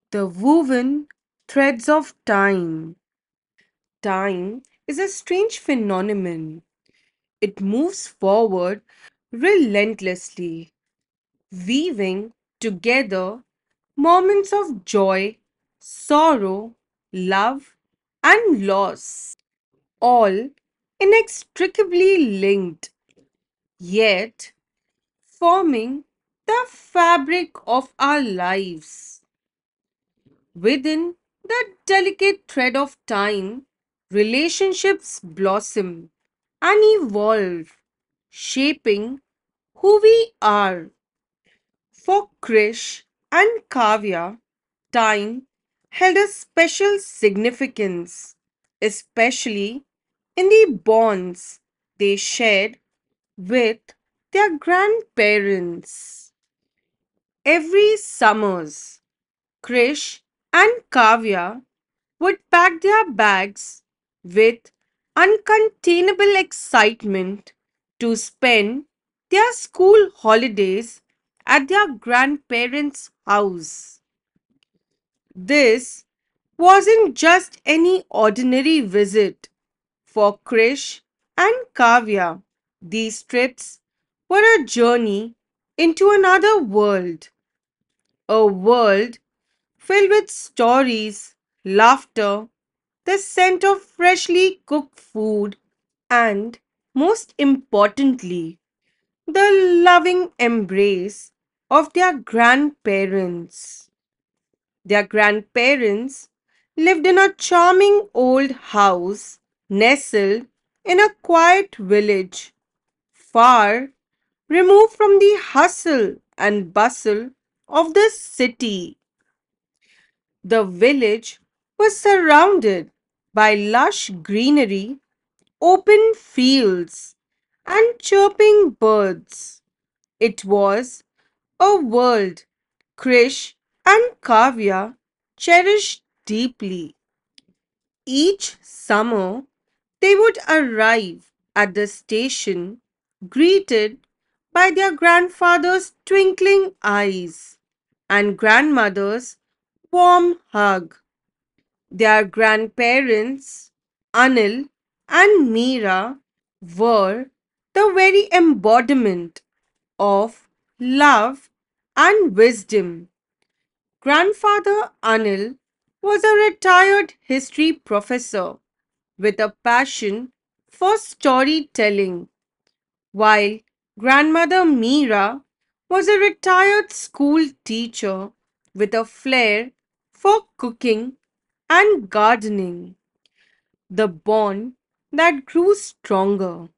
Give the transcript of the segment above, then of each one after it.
The woven threads of time. Time is a strange phenomenon. It moves forward relentlessly, weaving together moments of joy, sorrow, love, and loss, all inextricably linked, yet forming the fabric of our lives. Within the delicate thread of time, relationships blossom and evolve, shaping who we are. For Krish and Kavya, time held a special significance, especially in the bonds they shared with their grandparents. Every summers, Krish and Kavya would pack their bags with uncontainable excitement to spend their school holidays at their grandparents' house. This wasn't just any ordinary visit for Krish and Kavya. These trips were a journey into another world, a world filled with stories, laughter, the scent of freshly cooked food, and most importantly, the loving embrace of their grandparents. Their grandparents lived in a charming old house nestled in a quiet village, far removed from the hustle and bustle of the city. The village was surrounded by lush greenery, open fields, and chirping birds. It was a world Krish and Kavya cherished deeply. Each summer, they would arrive at the station greeted by their grandfather's twinkling eyes and grandmother's warm hug. Their grandparents, Anil and Meera, were the very embodiment of love and wisdom. Grandfather Anil was a retired history professor with a passion for storytelling, while grandmother Meera was a retired school teacher with a flair for cooking and gardening. The bond that grew stronger.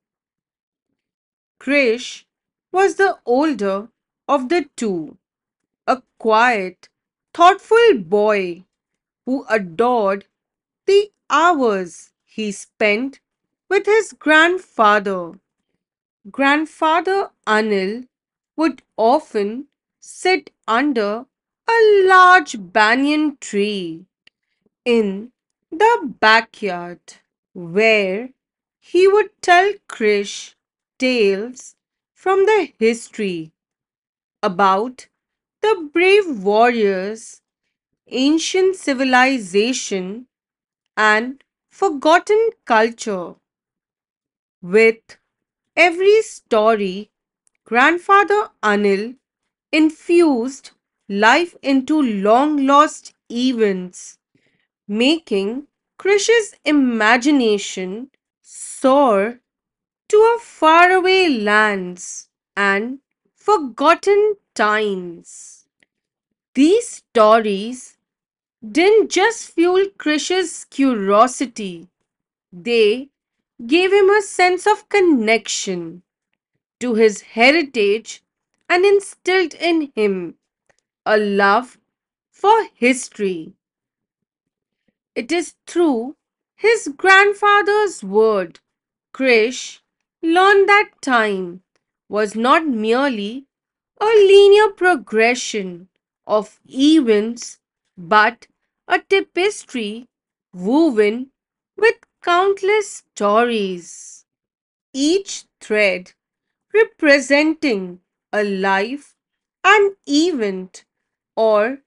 Krish was the older of the two, a quiet, thoughtful boy who adored the hours he spent with his grandfather. Grandfather Anil would often sit under a large banyan tree in the backyard where he would tell Krish tales from the history about the brave warriors, ancient civilization, and forgotten culture. With every story, Grandfather Anil infused life into long lost events, making Krish's imagination soar to a faraway lands and forgotten times. These stories didn't just fuel Krish's curiosity, they gave him a sense of connection to his heritage and instilled in him a love for history. It is through his grandfather's word Krish learned that time was not merely a linear progression of events but a tapestry woven with countless stories, each thread representing a life, an event, or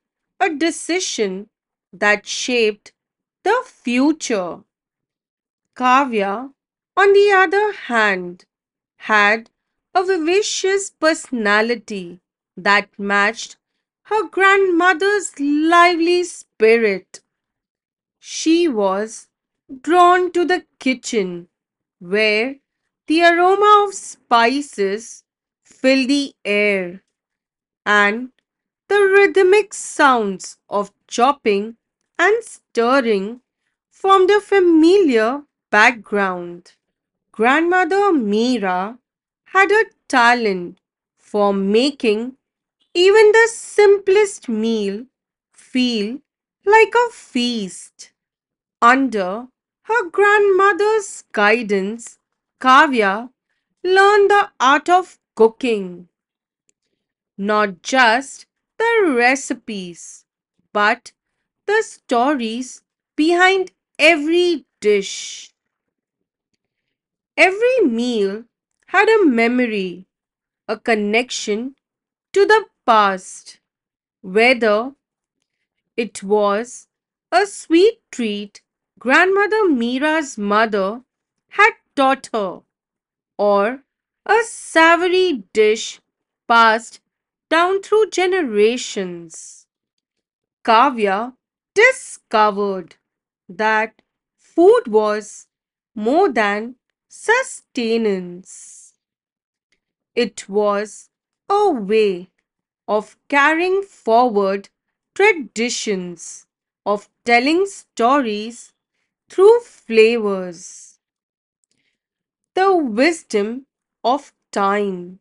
a decision that shaped the future. Kavya, on the other hand, had a vivacious personality that matched her grandmother's lively spirit. She was drawn to the kitchen, where the aroma of spices filled the air and the rhythmic sounds of chopping and stirring formed a familiar background. Grandmother Meera had a talent for making even the simplest meal feel like a feast. Under her grandmother's guidance, Kavya learned the art of cooking, not just the recipes, but the stories behind every dish. Every meal had a memory, a connection to the past, whether it was a sweet treat grandmother Mira's mother had taught her, or a savory dish passed down through generations. Kavya discovered that food was more than sustenance. It was a way of carrying forward traditions, of telling stories through flavors, the wisdom of time.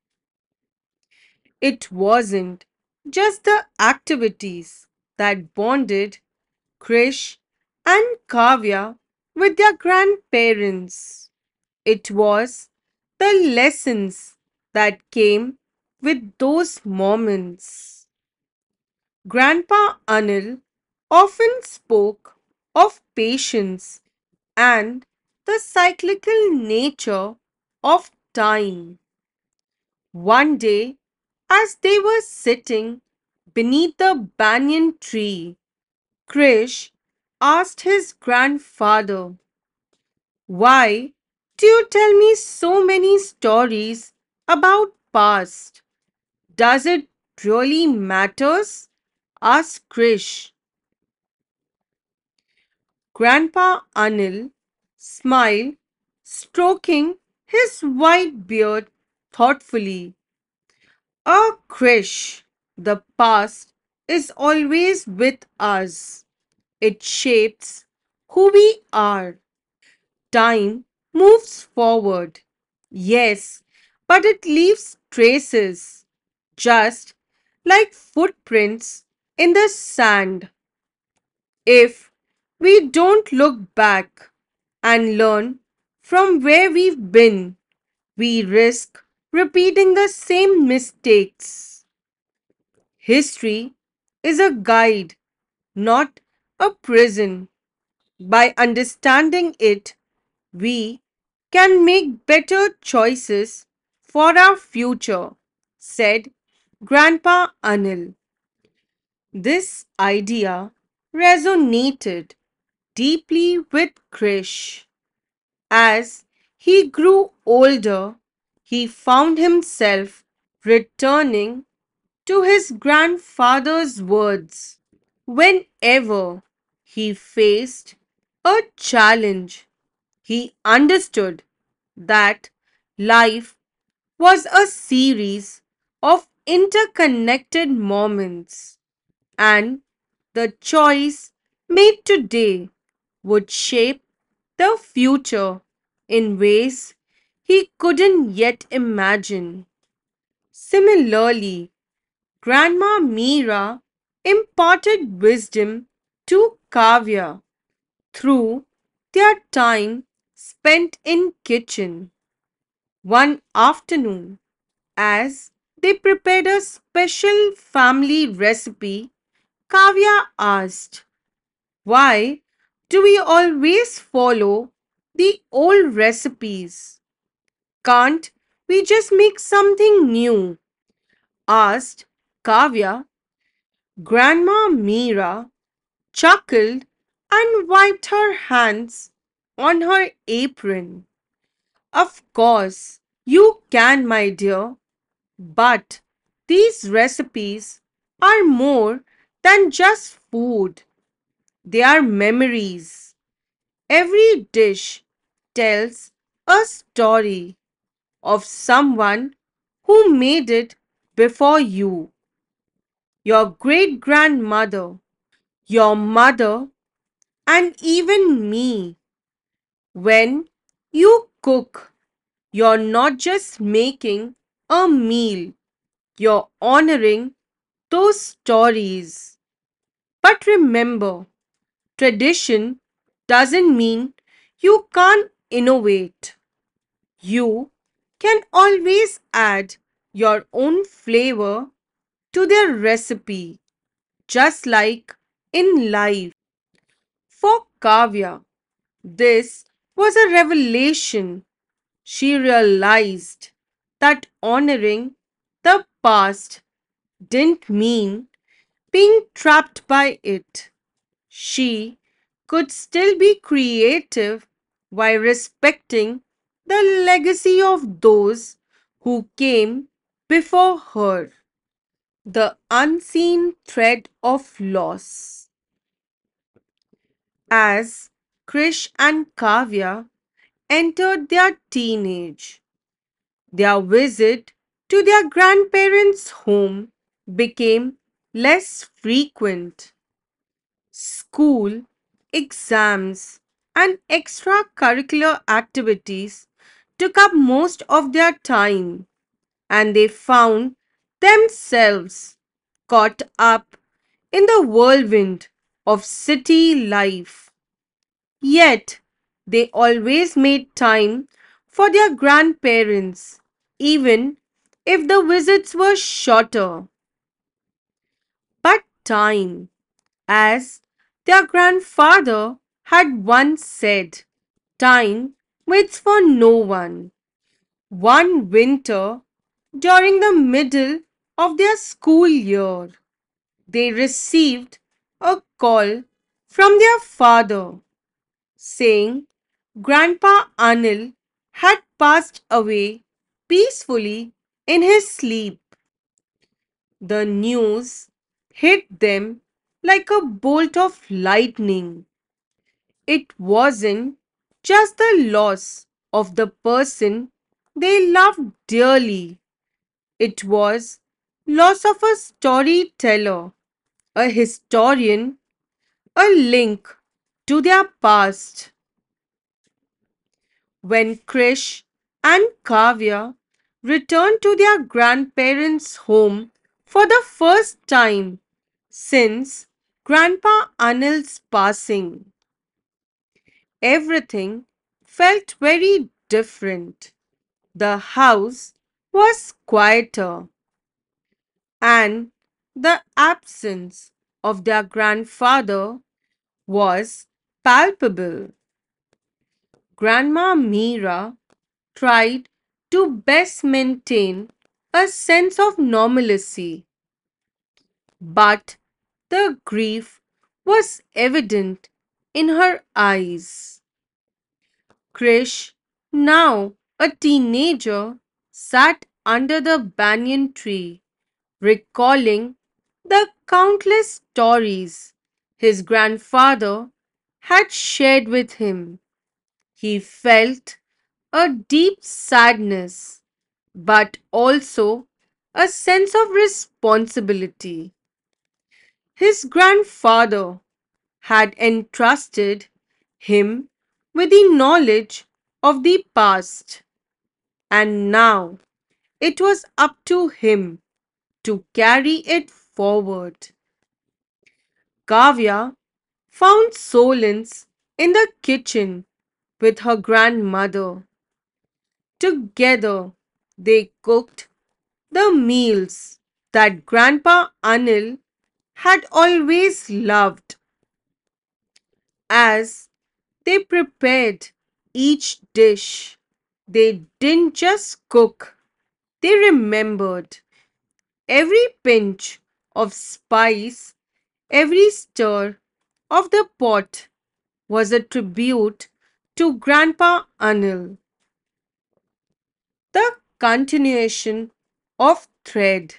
It wasn't just the activities that bonded Krish and Kavya with their grandparents. It was the lessons that came with those moments. Grandpa Anil often spoke of patience and the cyclical nature of time. One day, as they were sitting beneath the banyan tree, Krish asked his grandfather, "Why do you tell me so many stories about past? Does it really matters?" asked Krish. Grandpa Anil smiled, stroking his white beard thoughtfully. Krish, the past is always with us. It shapes who we are. Time moves forward, yes, but it leaves traces, just like footprints in the sand. If we don't look back and learn from where we've been, we risk repeating the same mistakes. History is a guide, not a prison. By understanding it, we can make better choices for our future, said Grandpa Anil. This idea resonated deeply with Krish. As he grew older, he found himself returning to his grandfather's words whenever he faced a challenge. He understood that life was a series of interconnected moments, and the choice made today would shape the future in ways he couldn't yet imagine. Similarly, Grandma Meera imparted wisdom to Kavya through their time spent in kitchen. One afternoon, as they prepared a special family recipe, Kavya asked, "Why do we always follow the old recipes? Can't we just make something new?" asked Kavya. Grandma Meera chuckled and wiped her hands on her apron. Of course, you can, my dear, but these recipes are more than just food, they are memories. Every dish tells a story of someone who made it before you. Your great grandmother, your mother, and even me. When you cook, you're not just making a meal, you're honoring those stories. But remember, tradition doesn't mean you can't innovate. You can always add your own flavor to their recipe, just like in life. For Kavya, this was a revelation. She realized that honoring the past didn't mean being trapped by it. She could still be creative while respecting the legacy of those who came before her. The unseen thread of loss. As Krish and Kavya entered their teenage, their visit to their grandparents' home became less frequent. School, exams, and extracurricular activities took up most of their time, and they found themselves caught up in the whirlwind of city life. Yet, they always made time for their grandparents, even if the visits were shorter. But time, as their grandfather had once said, time waits for no one. One winter, during the middle of their school year, they received a call from their father saying Grandpa Anil had passed away peacefully in his sleep. The news hit them like a bolt of lightning. It wasn't just the loss of the person they loved dearly. It was loss of a storyteller, a historian, a link to their past. When Krish and Kavya returned to their grandparents' home for the first time since Grandpa Anil's passing, everything felt very different. The house was quieter, and the absence of their grandfather was palpable. Grandma Meera tried to best maintain a sense of normalcy, but the grief was evident in her eyes. Krish, now a teenager, sat under the banyan tree, recalling the countless stories his grandfather had shared with him. He felt a deep sadness, but also a sense of responsibility. His grandfather had entrusted him with the knowledge of the past, and now it was up to him to carry it forward. Kavya found solace in the kitchen with her grandmother. Together, they cooked the meals that Grandpa Anil had always loved. As they prepared each dish, they didn't just cook, they remembered every pinch of spice, every stir of the pot was a tribute to Grandpa Anil. The continuation of thread.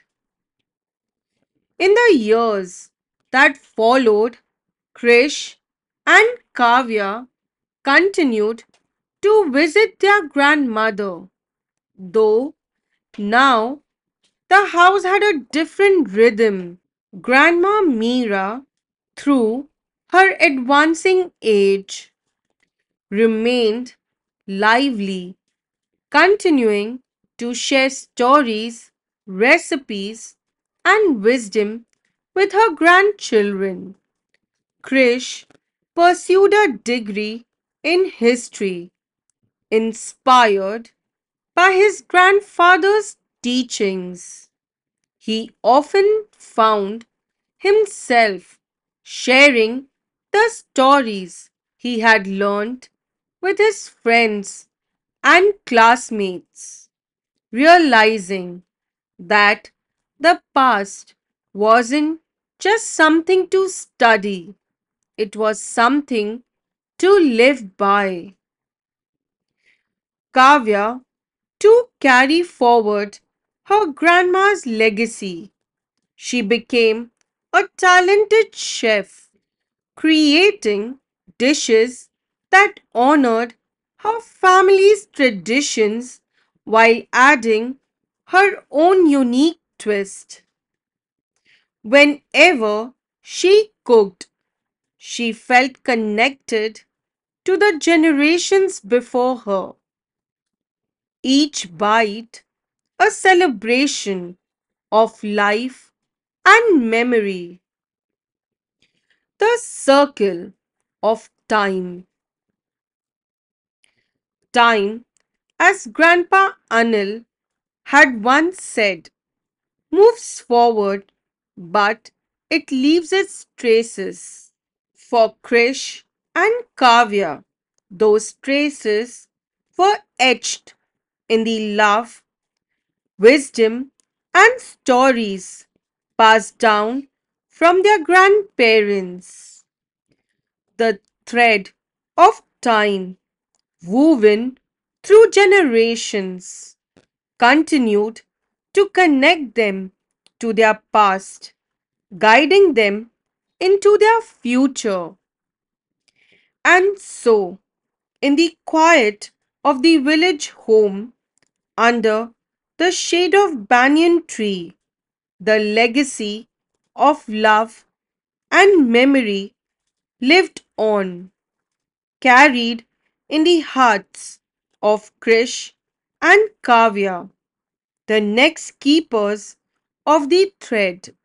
In the years that followed, Krish and Kavya continued to visit their grandmother, though now the house had a different rhythm. Grandma Meera, through her advancing age, remained lively, continuing to share stories, recipes, and wisdom with her grandchildren. Krish pursued a degree in history, inspired by his grandfather's teachings. He often found himself sharing the stories he had learned with his friends and classmates, realizing that the past wasn't just something to study, it was something to live by. Kavya to carry forward her grandma's legacy. She became a talented chef, creating dishes that honored her family's traditions while adding her own unique twist. Whenever she cooked, she felt connected to the generations before her. Each bite a celebration of life and memory. The circle of time. Time, as Grandpa Anil had once said, moves forward, but it leaves its traces. For Krish and Kavya, those traces were etched in the love, wisdom, and stories passed down from their grandparents. The thread of time woven through generations continued to connect them to their past, guiding them into their future. And so, in the quiet of the village home, under the shade of banyan tree, the legacy of love and memory lived on, carried in the hearts of Krish and Kavya, the next keepers of the thread.